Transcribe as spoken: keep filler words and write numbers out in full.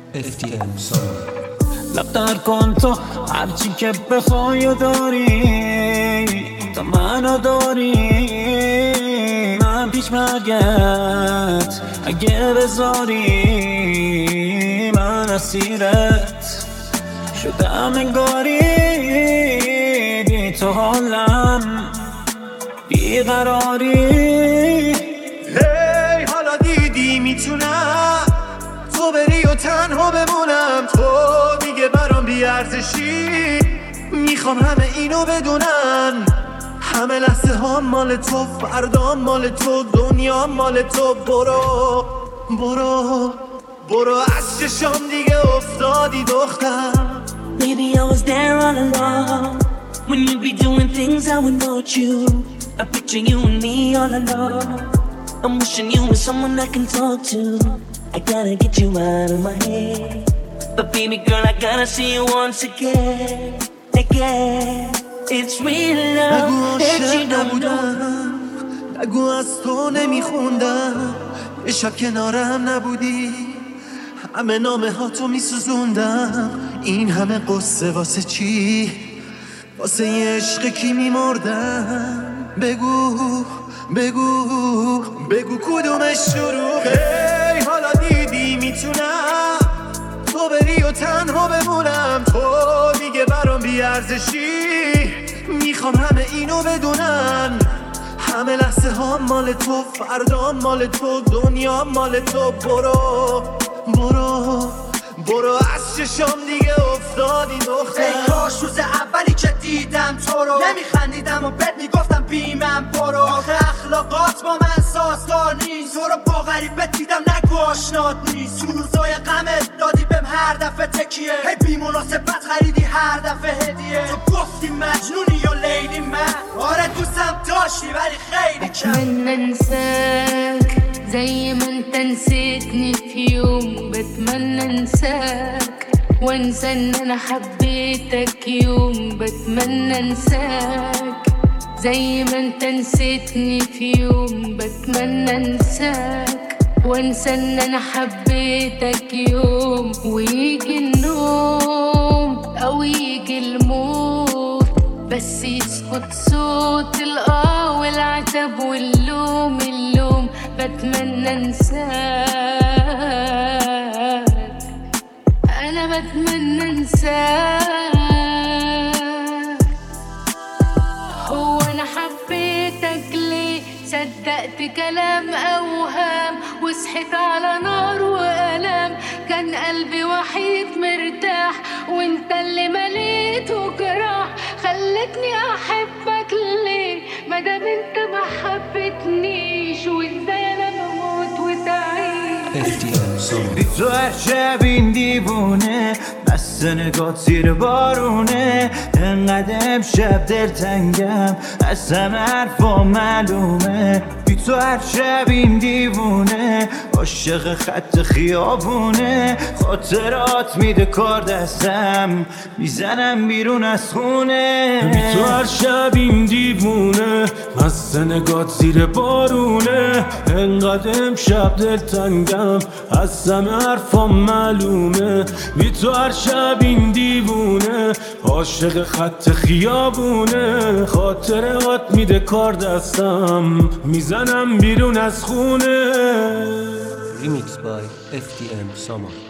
اف تی ام سامان. لفتر کن تو هرچی که بخوای و داری، تا منو داری. من پیش مرگت اگه بذاری، من اسیرت شدم انگاری. بی تو حالم بیقراری. هی حالا دیدی میتونم تو بری و تنها بمونم، تو دیگه برام بیارزشی. میخوام همه اینو بدونن، همه لحظه ها مال تو، فردا مال تو، دنیا مال تو. برو برو برو از چشام دیگه افتادی دختر. Maybe I was there all along, when you'd be doing things I would want you. I picture you and me all alone. I'm wishing you were someone I can talk to. I gotta get you out of my head, but baby girl I gotta see you once again, again. It's real love that you don't know. نگو از تو نمیخوندم، یه شب کنارم نبودی، همه نامه ها تو میسوزوندم. این همه قصه واسه چی؟ واسه یه عشق کی میمردم؟ بگو بگو بگو کدومش شروعه؟ هی حالا دیدی میتونم تو بری و تنها بمونم، تو دیگه برام بیارزشی. میخوام همه اینو بدونن، همه لحظه ها مال تو، فردا مال تو، دنیا مال تو. برو برو برو از چشام دیگه افتادی دختر. ای کاش روز اولی که دیدم تو رو نمیخندیدم و بهت میگفتم بیمم برو. آخه اخلاقات با من سازگار نیست، تو رو با غریبت دیدم نگو آشنات نیست. تو روزای غمت دادی بهم هر دفعه تکیه، هی بی مناسبت خریدی هر دفعه هدیه. تو گفتی مجنونی یا لیلی، من آره دوستم داشتی ولی خیلی کم. بتمنى انساك زي ما انت نسيتني في يوم، بتمنى انساك وانسى ان انا حبيتك يوم. بتمنى انساك زي ما انت نسيتني في يوم، بتمنى انساك وانسى ان انا حبيتك يوم. ويجي النوم او يجي الموت، بس يسكت صوت الآه والعتب واللوم اللوم. بتمنى انساك، انا بتمنى انساك. هو انا حبيتك ليه؟ صدقت كلام اوهام وصحيت على نار والام. كان قلبي وحيد مرتاح وانت اللي مليته جراح. خلتني احبك ليه مادام انت ما حبتنيش؟ وازاي انا بموت وتعيش؟ اف تی ام سامان. بی تو هر شب این دیوونه، بس نگات زیر بارونه. انقدر امشب دلتنگم، از همه حرفا معلومه. بی تو هر شب این دیوونه، عاشق خط خیابونه. خاطرات میده کار دستم، میزنم بیرون از خونه. بی تو هر شب این دیوونه، مست نگات زیر بارونه. انقدر امشب دلتنگم، از همه حرفام معلومه. بی تو هر شب این دیوونه، عاشق خط خیابونه. خاطرات میده کار دستم، میزنم بیرون از خونه. ریمیکس بای اف تی ام سامان.